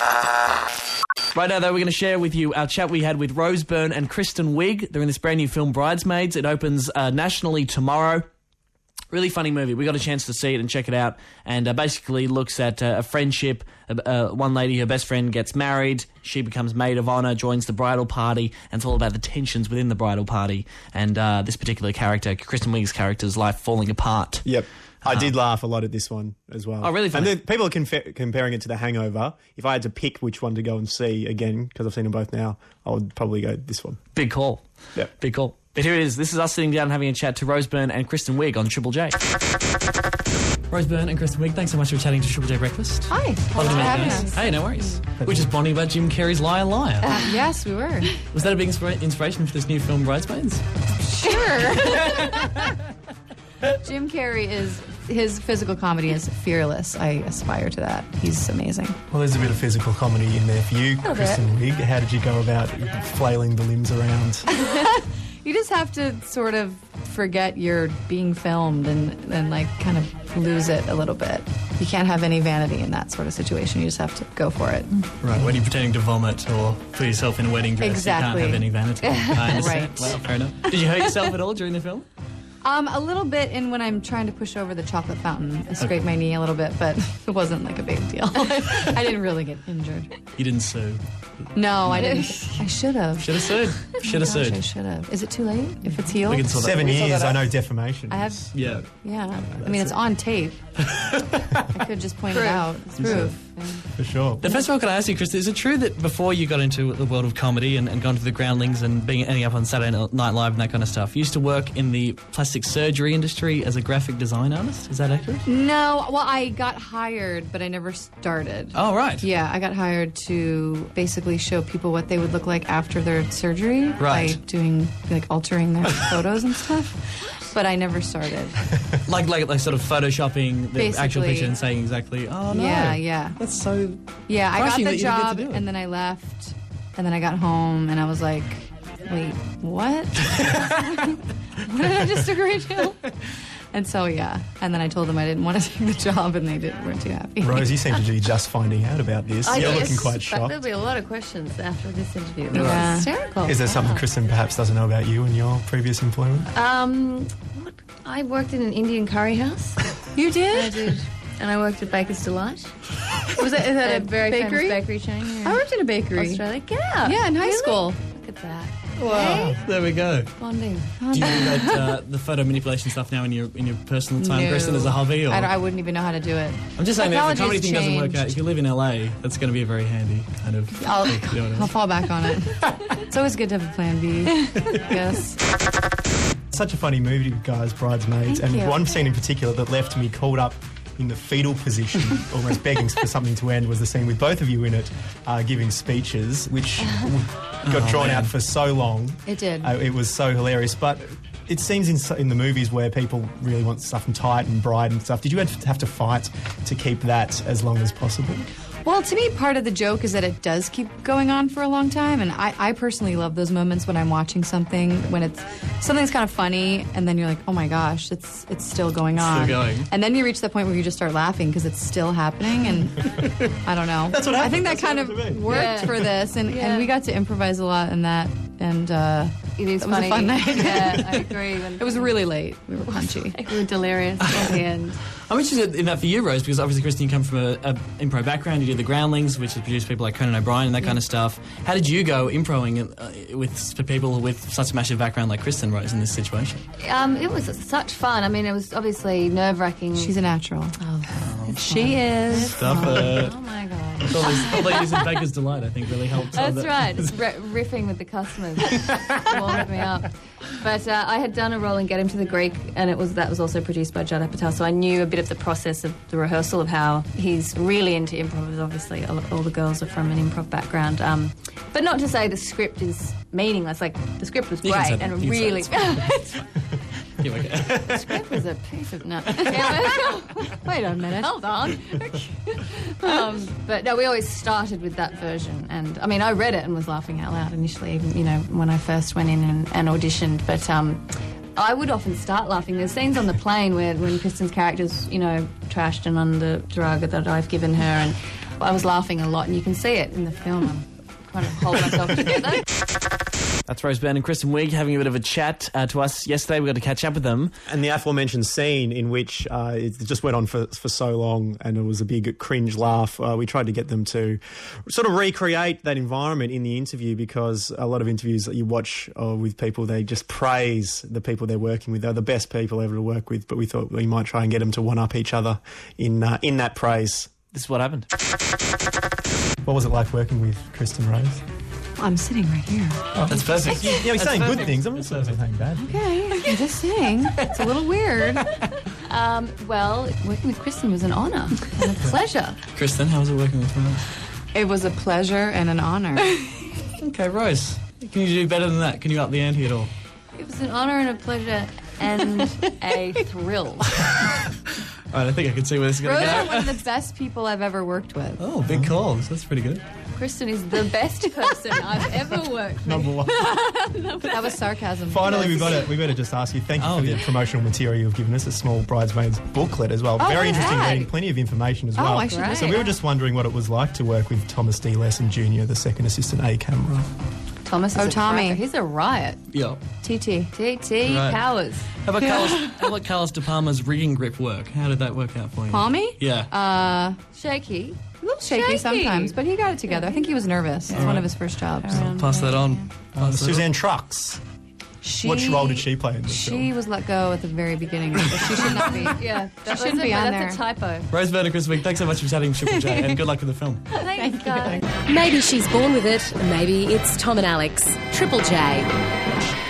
Right now, though, we're going to share with you our chat we had with Rose Byrne and Kristen Wiig. They're in this brand new film, Bridesmaids. It opens nationally tomorrow. Really funny movie. We got a chance to see it and check it out. And basically looks at a friendship. One lady, her best friend, gets married. She becomes maid of honour, joins the bridal party. And it's all about the tensions within the bridal party. And this particular character, Kristen Wiig's character's life falling apart. Yep. I did laugh a lot at this one as well. Oh, really funny. And then people are comparing it to The Hangover. If I had to pick which one to go and see again, because I've seen them both now, I would probably go this one. Big call. Yeah. Big call. But here it is. This is us sitting down having a chat to Rose Byrne and Kristen Wiig on Triple J. Rose Byrne and Kristen Wiig, thanks so much for chatting to Triple J Breakfast. Hi. Lovely Thanks to for meet having you. us. Hey, no worries. We're just bonding about Jim Carrey's Liar Liar. Yes, we were. Was that a big inspiration for this new film, Bridesmaids? Sure. Jim Carrey his physical comedy is fearless. I aspire to that. He's amazing. Well, there's a bit of physical comedy in there for you, Kristen Wiig. How did you go about flailing the limbs around? You just have to sort of forget you're being filmed and like kind of lose it a little bit. You can't have any vanity in that sort of situation. You just have to go for it. Right, when you're pretending to vomit or put yourself in a wedding dress, Exactly. you can't have any vanity. I understand. Right. Well, fair enough. Did you hurt yourself at all during the film? A little bit in when I'm trying to push over the chocolate fountain. I scraped my knee a little bit, but it wasn't like a big deal. I didn't really get injured. You didn't sue. No, I didn't. I should have. Should have sued. Should have Gosh, sued. I should have. Is it too late if it's healed? We can sort that. 7 years, I know defamation. I have. is- Yeah. Yeah. I mean, it's on tape. I could just point it out. It's proof. For sure. The first of all, can I ask you, Chris, is it true that before you got into the world of comedy and gone to the Groundlings and ending up on Saturday Night Live and that kind of stuff, you used to work in the plastic surgery industry as a graphic design artist? Is that accurate? No, well, I got hired, but I never started. Oh, right. Yeah, I got hired to basically show people what they would look like after their surgery Right. by doing, like, altering their photos and stuff. But I never started. Like sort of photoshopping the actual Basically. picture and saying exactly, oh, no. Yeah. That's so... Yeah, I got Crushing the that you didn't get job, to do it. and then I left, and then I got home, and I was like, wait, what? What did I just agree to? And so, yeah. And then I told them I didn't want to take the job, and they weren't too happy. Rose, you seem to be just finding out about this. You're guess looking quite There'll shocked. be a lot of questions after this interview. Yeah. It's hysterical. Is there something Kristen perhaps doesn't know about you and your previous employment? I worked in an Indian curry house. You I did? did. And I worked at Baker's Delight. Is that A a very bakery? famous bakery chain here in I worked in a bakery. Australia. Get out. Yeah, in high Really? school. Look at that. Wow. There we go. Bonding. Do you do that, the photo manipulation stuff now in your personal time, No. Kristen, as a hobby? Or? I wouldn't even know how to do it. I'm just saying that if the comedy Technology's thing doesn't work changed. out, if you live in LA, that's going to be a very handy kind of I'll thing to do it. fall back on it. It's always good to have a plan B, I guess. Such a funny movie, guys, Bridesmaids. Thank and you. one scene in particular that left me caught up in the fetal position, almost begging for something to end, was the scene with both of you in it giving speeches, which got drawn out for so long. It did. It was so hilarious. But it seems in the movies where people really want stuff and tight and bright and stuff, did you have to fight to keep that as long as possible? Well, to me, part of the joke is that it does keep going on for a long time, and I personally love those moments when I'm watching something, when something's kind of funny, and then you're like, oh my gosh, it's still going on. Still going. And then you reach the point where you just start laughing because it's still happening, and I don't know. That's what I think happened. that kind That's of what happened to me. worked Yeah. for this, and Yeah. we got to improvise a lot in that, and It is that was funny. a fun night. Yeah, I agree. When It was really late. We were punchy. we were delirious at the end. I'm interested in that for you, Rose, because obviously, Kristen, you come from a improv background. You did the Groundlings, which has produced people like Conan O'Brien and that kind of stuff. How did you go improing for people with such a massive background like Kristen, Rose, in this situation? It was such fun. I mean, it was obviously nerve-wracking. She's a natural. She is. Stuff it. Oh my god. All they use in Baker's Delight, I think, really helped. That's right. Riffing with the customers warmed me up. But I had done a role in Get Him to the Greek, and that was also produced by Judd Apatow, so I knew a bit of the process of the rehearsal of how he's really into improv. Obviously, all the girls are from an improv background. But not to say the script is meaningless. Like, the script was You can great say that. and You can really... say Yeah, okay. The script was a piece of nut. Wait a minute. Hold on. But no, we always started with that version. And I mean, I read it and was laughing out loud initially, even, when I first went in and auditioned. But I would often start laughing. There's scenes on the plane when Kristen's character's, trashed and on the drug that I've given her. And I was laughing a lot, and you can see it in the film. I'm trying to hold myself together. That's Rose Byrne and Kristen Wiig having a bit of a chat to us yesterday. We got to catch up with them. And the aforementioned scene in which it just went on for so long and it was a big cringe laugh, we tried to get them to sort of recreate that environment in the interview, because a lot of interviews that you watch with people, they just praise the people they're working with. They're the best people ever to work with, but we thought we might try and get them to one-up each other in that praise. This is what happened. What was it like working with Kristen Rose? I'm sitting right here. That's perfect. Yeah, he's saying good things. I'm not saying bad. Okay, I'm just saying. It's a little weird. Well, working with Kristen was an honour and a pleasure. Kristen, how was it working with Rose? It was a pleasure and an honour. Okay, Rose, can you do better than that? Can you up the ante at all? It was an honour and a pleasure and a thrill. I think I can see where this is going Rose to is one of the best people I've ever worked with. Oh, big calls. That's pretty good. Kristen is the best person I've ever worked with. Number one. That was sarcasm. Finally, we better just ask you. Thank you for the promotional material you've given us, a small bridesmaids booklet as well. Very interesting reading, plenty of information as well. I should Great. So we were just wondering what it was like to work with Thomas D. Lesson Jr., the second assistant A camera. Thomas is a Tommy. cracker. He's a riot. Yeah. TT. TT Right. Powers. How about Carlos De Palma's rigging grip work? How did that work out for you? Palmy? Yeah. Shaky. A little shaky sometimes, but he got it together. I think he was nervous. It's one of his first jobs. Pass that on. Suzanne Trucks. What role did she play in this film? She was let go at the very beginning, but she should not be. Yeah, that shouldn't was be it, on that's a typo. Rose Byrne and Chris Wiig, thanks so much for chatting with Triple J, and good luck with the film. Thanks, guys. Maybe she's born with it, maybe it's Tom and Alex. Triple J.